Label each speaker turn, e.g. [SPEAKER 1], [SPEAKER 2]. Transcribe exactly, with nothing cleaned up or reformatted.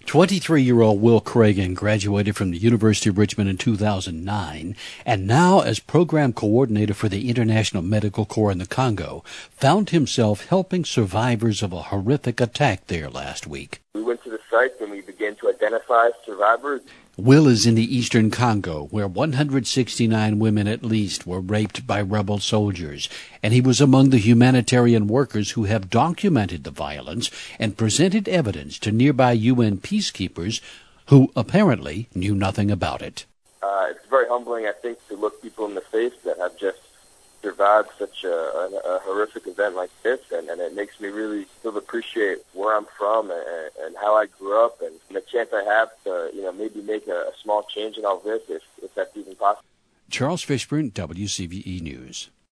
[SPEAKER 1] twenty-three-year-old Will Cragen graduated from the University of Richmond in two thousand nine, and now as program coordinator for the International Medical Corps in the Congo, found himself helping survivors of a horrific attack there last week.
[SPEAKER 2] We went to the site and we began to identify survivors.
[SPEAKER 1] Will is in the eastern Congo, where one hundred sixty-nine women at least were raped by rebel soldiers, and he was among the humanitarian workers who have documented the violence and presented evidence to nearby U N peacekeepers who apparently knew nothing about it.
[SPEAKER 2] Uh, it's very humbling, I think, to look people in the face that have just survived such a, a, a horrific event like this, and, and it makes me really still appreciate where I'm from and, and how I grew up, and the chance I have to, you know, maybe make a, a small change in all this, if, if that's even possible.
[SPEAKER 1] Charles Fishburne, W C V E News.